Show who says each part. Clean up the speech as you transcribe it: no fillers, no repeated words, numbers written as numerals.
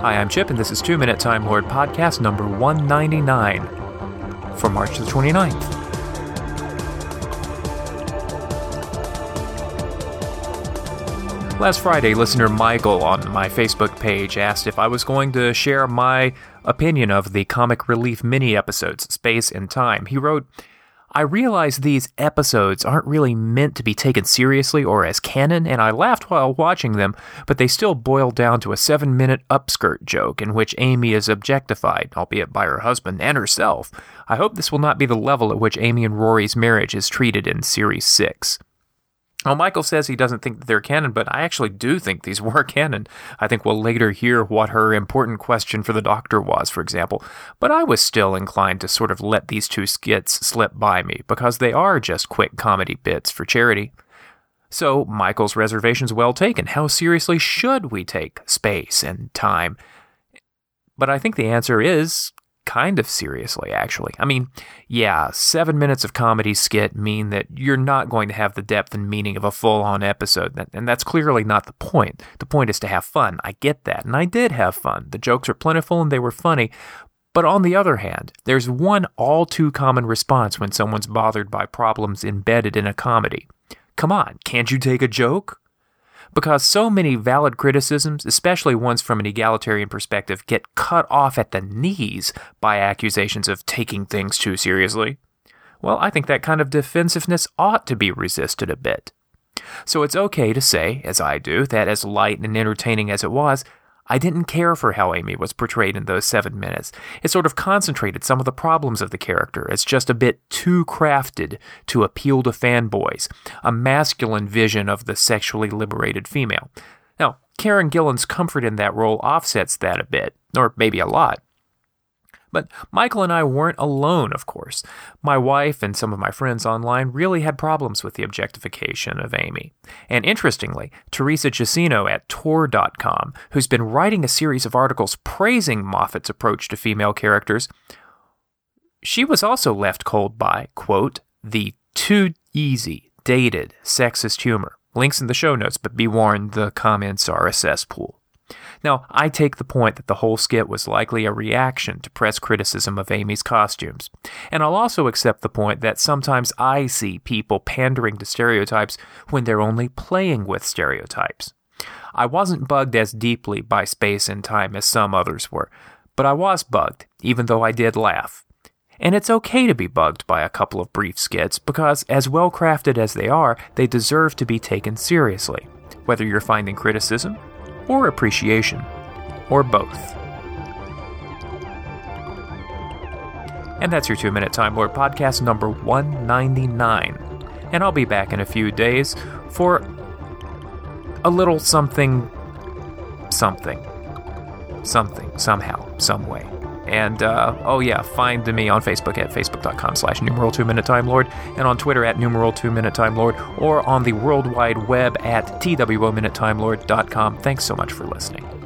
Speaker 1: Hi, I'm Chip, and this is 2 Minute Time Lord podcast number 199 for March the 29th. Last Friday, listener Michael on my Facebook page asked if I was going to share my opinion of the comic relief mini-episodes, Space and Time. He wrote, I realize these episodes aren't really meant to be taken seriously or as canon, and I laughed while watching them, but they still boil down to a 7-minute upskirt joke in which Amy is objectified, albeit by her husband and herself. I hope this will not be the level at which Amy and Rory's marriage is treated in Series 6. Well, Michael says he doesn't think that they're canon, but I actually do think these were canon. I think we'll later hear what her important question for the Doctor was, for example. But I was still inclined to sort of let these two skits slip by me, because they are just quick comedy bits for charity. So, Michael's reservation's well taken. How seriously should we take Space and Time? But I think the answer is kind of seriously, actually. I mean, yeah, 7 minutes of comedy skit mean that you're not going to have the depth and meaning of a full-on episode, and that's clearly not the point. The point is to have fun. I get that, and I did have fun. The jokes are plentiful and they were funny. But on the other hand, there's one all-too-common response when someone's bothered by problems embedded in a comedy. Come on, can't you take a joke? Because so many valid criticisms, especially ones from an egalitarian perspective, get cut off at the knees by accusations of taking things too seriously. Well, I think that kind of defensiveness ought to be resisted a bit. So it's okay to say, as I do, that as light and entertaining as it was, I didn't care for how Amy was portrayed in those 7 minutes. It sort of concentrated some of the problems of the character as just a bit too crafted to appeal to fanboys, a masculine vision of the sexually liberated female. Now, Karen Gillan's comfort in that role offsets that a bit, or maybe a lot. But Michael and I weren't alone, of course. My wife and some of my friends online really had problems with the objectification of Amy. And interestingly, Teresa Giacino at Tor.com, who's been writing a series of articles praising Moffat's approach to female characters, she was also left cold by, quote, the too easy, dated, sexist humor. Links in the show notes, but be warned, the comments are a cesspool. Now, I take the point that the whole skit was likely a reaction to press criticism of Amy's costumes. And I'll also accept the point that sometimes I see people pandering to stereotypes when they're only playing with stereotypes. I wasn't bugged as deeply by Space and Time as some others were, but I was bugged, even though I did laugh. And it's okay to be bugged by a couple of brief skits, because as well-crafted as they are, they deserve to be taken seriously, whether you're finding criticism or appreciation, or both. And that's your 2 Minute Time Lord podcast number 199. And I'll be back in a few days for a little something, somehow, some way. And, find me on Facebook at facebook.com/numeral2minuteTimeLord, and on Twitter at numeral2minuteTimeLord, or on the World Wide Web at TWOMinuteTimeLord.com. Thanks so much for listening.